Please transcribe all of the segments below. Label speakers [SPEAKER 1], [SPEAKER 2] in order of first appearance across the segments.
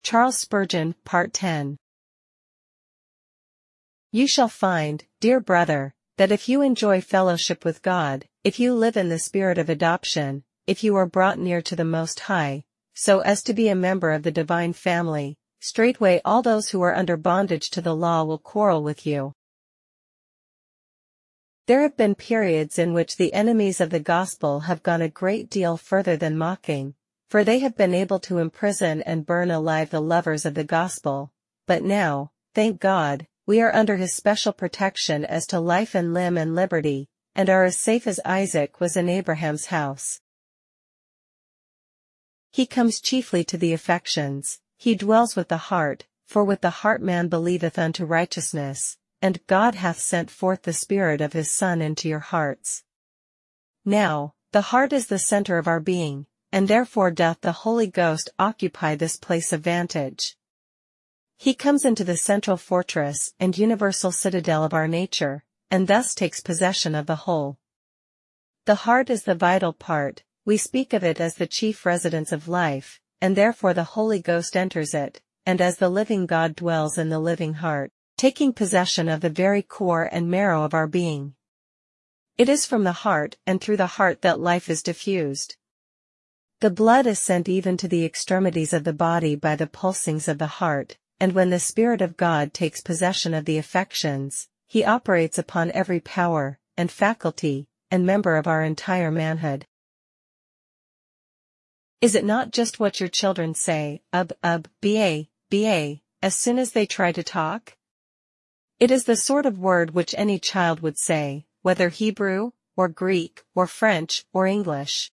[SPEAKER 1] Charles Spurgeon, Part 10. You shall find, dear brother, that if you enjoy fellowship with God, if you live in the spirit of adoption, if you are brought near to the Most High, so as to be a member of the divine family, straightway all those who are under bondage to the law will quarrel with you. There have been periods in which the enemies of the gospel have gone a great deal further than mocking, for they have been able to imprison and burn alive the lovers of the gospel, but now, thank God, we are under his special protection as to life and limb and liberty, and are as safe as Isaac was in Abraham's house. He comes chiefly to the affections, he dwells with the heart, for with the heart man believeth unto righteousness, and God hath sent forth the Spirit of his Son into your hearts. Now, the heart is the center of our being, and therefore doth the Holy Ghost occupy this place of vantage. He comes into the central fortress and universal citadel of our nature, and thus takes possession of the whole. The heart is the vital part, we speak of it as the chief residence of life, and therefore the Holy Ghost enters it, and as the living God dwells in the living heart, taking possession of the very core and marrow of our being. It is from the heart and through the heart that life is diffused. The blood is sent even to the extremities of the body by the pulsings of the heart, and when the Spirit of God takes possession of the affections, he operates upon every power, and faculty, and member of our entire manhood. Is it not just what your children say, ba, as soon as they try to talk? It is the sort of word which any child would say, whether Hebrew, or Greek, or French, or English.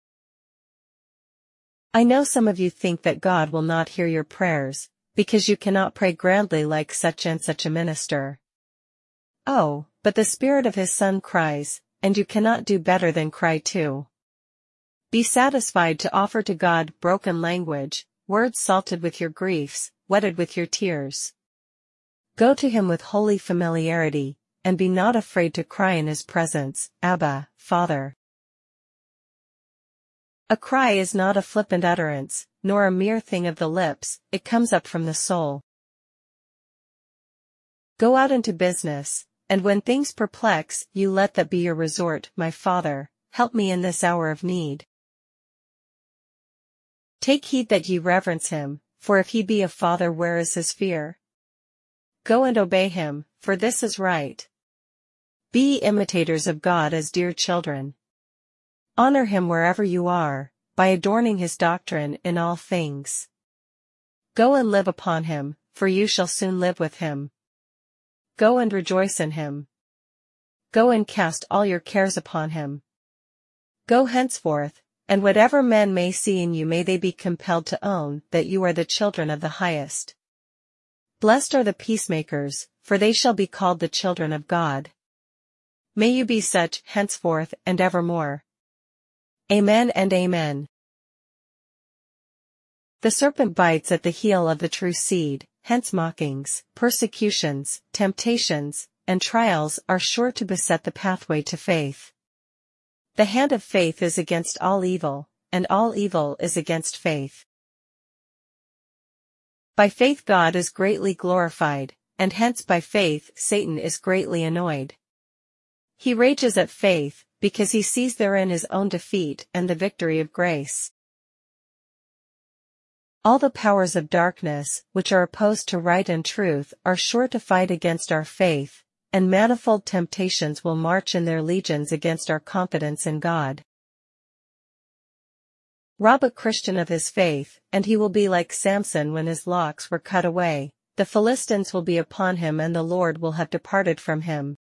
[SPEAKER 1] I know some of you think that God will not hear your prayers, because you cannot pray grandly like such and such a minister. Oh, but the Spirit of his Son cries, and you cannot do better than cry too. Be satisfied to offer to God broken language, words salted with your griefs, wetted with your tears. Go to him with holy familiarity, and be not afraid to cry in his presence, Abba, Father. A cry is not a flippant utterance, nor a mere thing of the lips, it comes up from the soul. Go out into business, and when things perplex you let that be your resort, my Father, help me in this hour of need. Take heed that ye reverence him, for if he be a father where is his fear? Go and obey him, for this is right. Be ye imitators of God as dear children. Honor him wherever you are, by adorning his doctrine in all things. Go and live upon him, for you shall soon live with him. Go and rejoice in him. Go and cast all your cares upon him. Go henceforth, and whatever men may see in you may they be compelled to own that you are the children of the Highest. Blessed are the peacemakers, for they shall be called the children of God. May you be such henceforth and evermore. Amen and amen. The serpent bites at the heel of the true seed, hence mockings, persecutions, temptations, and trials are sure to beset the pathway to faith. The hand of faith is against all evil, and all evil is against faith. By faith God is greatly glorified, and hence by faith Satan is greatly annoyed. He rages at faith, because he sees therein his own defeat and the victory of grace. All the powers of darkness, which are opposed to right and truth, are sure to fight against our faith, and manifold temptations will march in their legions against our confidence in God. Rob a Christian of his faith, and he will be like Samson when his locks were cut away. The Philistines will be upon him and the Lord will have departed from him.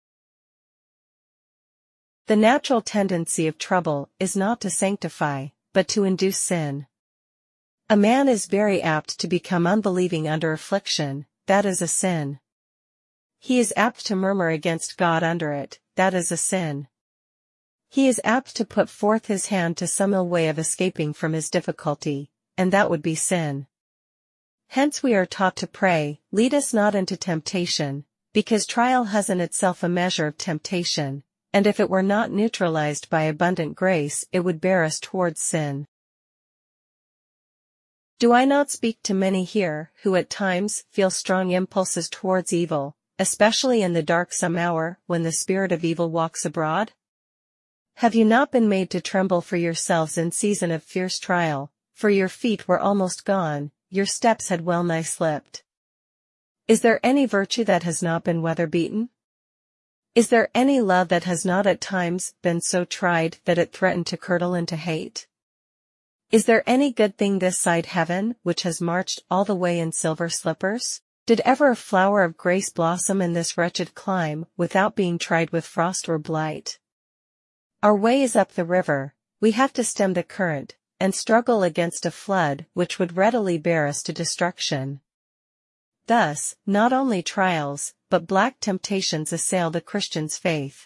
[SPEAKER 1] The natural tendency of trouble is not to sanctify, but to induce sin. A man is very apt to become unbelieving under affliction, that is a sin. He is apt to murmur against God under it, that is a sin. He is apt to put forth his hand to some ill way of escaping from his difficulty, and that would be sin. Hence we are taught to pray, lead us not into temptation, because trial has in itself a measure of temptation, and if it were not neutralized by abundant grace it would bear us towards sin. Do I not speak to many here who at times feel strong impulses towards evil, especially in the darksome hour when the spirit of evil walks abroad? Have you not been made to tremble for yourselves in season of fierce trial, for your feet were almost gone, your steps had well nigh slipped? Is there any virtue that has not been weather-beaten? Is there any love that has not at times been so tried that it threatened to curdle into hate? Is there any good thing this side heaven which has marched all the way in silver slippers? Did ever a flower of grace blossom in this wretched clime without being tried with frost or blight? Our way is up the river, we have to stem the current, and struggle against a flood which would readily bear us to destruction. Thus, not only trials, but black temptations assail the Christian's faith.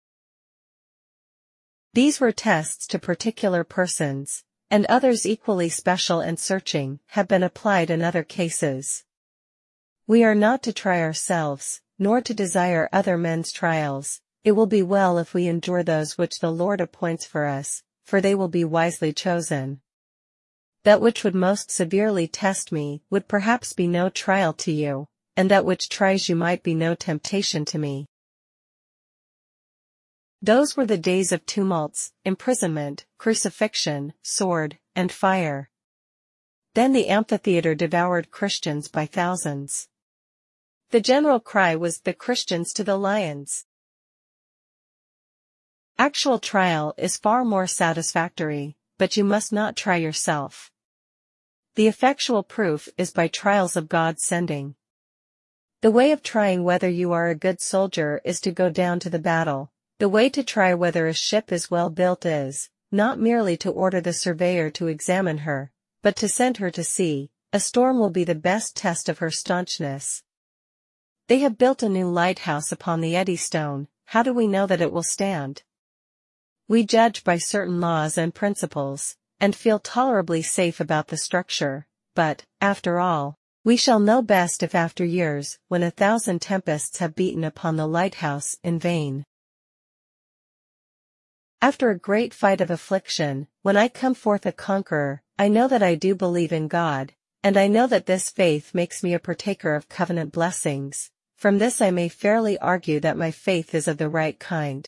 [SPEAKER 1] These were tests to particular persons, and others equally special and searching have been applied in other cases. We are not to try ourselves, nor to desire other men's trials. It will be well if we endure those which the Lord appoints for us, for they will be wisely chosen. That which would most severely test me would perhaps be no trial to you, and that which tries you might be no temptation to me. Those were the days of tumults, imprisonment, crucifixion, sword, and fire. Then the amphitheater devoured Christians by thousands. The general cry was, "The Christians to the lions!" Actual trial is far more satisfactory, but you must not try yourself. The effectual proof is by trials of God's sending. The way of trying whether you are a good soldier is to go down to the battle. The way to try whether a ship is well built is, not merely to order the surveyor to examine her, but to send her to sea. A storm will be the best test of her staunchness. They have built a new lighthouse upon the Eddystone. How do we know that it will stand? We judge by certain laws and principles, and feel tolerably safe about the structure, but, after all, we shall know best if after years, when 1,000 tempests have beaten upon the lighthouse in vain. After a great fight of affliction, when I come forth a conqueror, I know that I do believe in God, and I know that this faith makes me a partaker of covenant blessings. From this I may fairly argue that my faith is of the right kind.